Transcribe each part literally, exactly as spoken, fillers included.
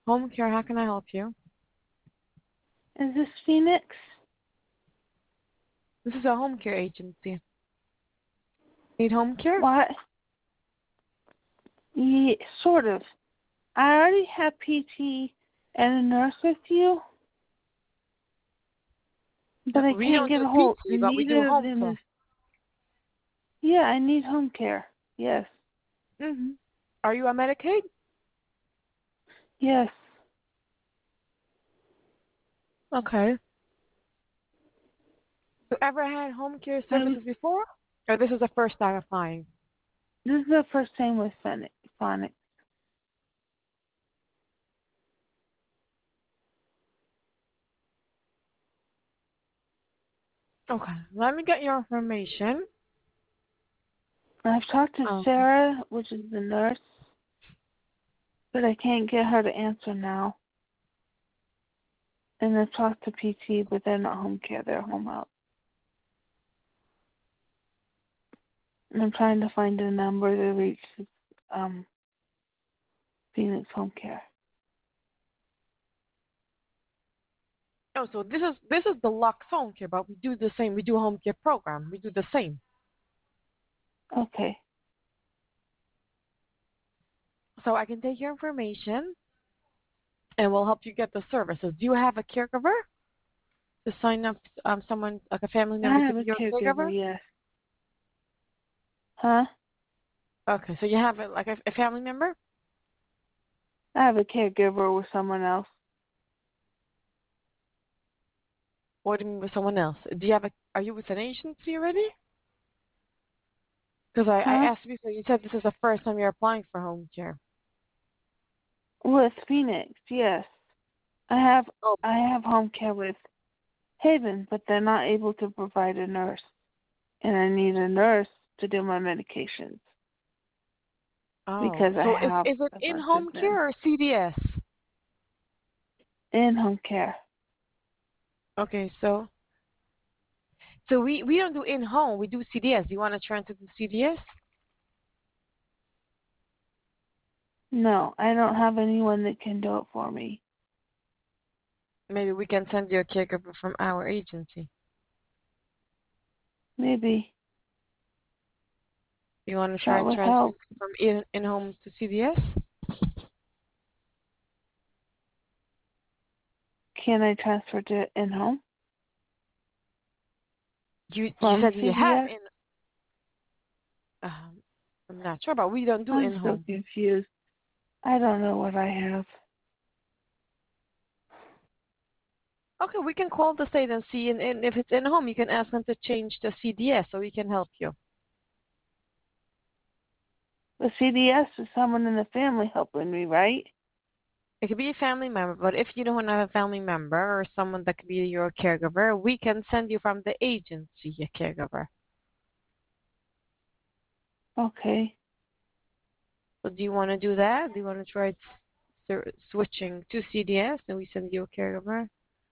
Home care, how can I help you? Is this Phoenix? This is a home care agency. Need home care? What? Yeah, sort of. I already have P T and a nurse with you, but I We can't don't get do a hold. P T, but we do Neither of home them care. is. Yeah, I need home care. Yes. Mm-hmm. Are you on Medicaid? Yes. Okay. You ever had home care Um, services before? Or this is the first time applying? this is the first time with Phonic. Phonic. Okay. Let me get your information. I've talked to Okay. Sarah, which is the nurse, but I can't get her to answer now. And I've talked to P T, but they're not home care. They're home health. And I'm trying to find a number to reach um, Phoenix Home Care. Oh, so this is this is the Lux Home Care, but we do the same. We do a home care program. We do the same. Okay. So I can take your information and we'll help you get the services. Do you have a caregiver to sign up um someone like a family I member to have be a your caregiver, caregiver? yes. Huh? Okay, so you have it like a, a family member? I have a caregiver with someone else. Or do you mean with someone else? Do you have a are you with an agency already? Because I, I Huh? asked before, you said this is the first time you're applying for home care. With Phoenix, yes. I have Oh, I have home care with Haven, but they're not able to provide a nurse. And I need a nurse to do my medications oh. because I So is have is it a in bunch of home them care or C D S? in home care. Okay, so so we we don't do in home. We do C D S. Do you want to try to do C D S? No, I don't have anyone that can do it for me. Maybe we can send you a caregiver from our agency. Maybe You want to try that and would transfer help. from in in home to C D S? Can I transfer to in home You you from said you have C D S? in. Um, I'm not sure, but we don't do I'm in so home. confused. I don't know what I have. Okay, we can call the state and see, and, and if it's in home, you can ask them to change to C D S so we can help you. The C D S is someone in the family helping me, right? It could be a family member, but if you don't have a family member or someone that could be your caregiver, we can send you from the agency a caregiver. Okay. So do you want to do that? Do you want to try s- switching to C D S and we send you a caregiver?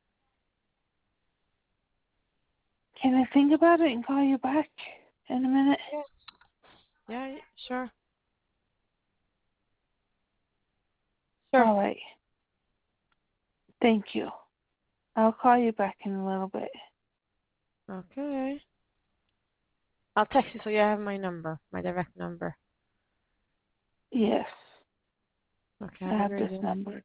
Can I think about it and call you back in a minute? Yeah. Yeah, yeah, sure. Sure. All right. Thank you. I'll call you back in a little bit. Okay. I'll text you so you have my number, my direct number. Yes. Okay, I have a have great this day. number.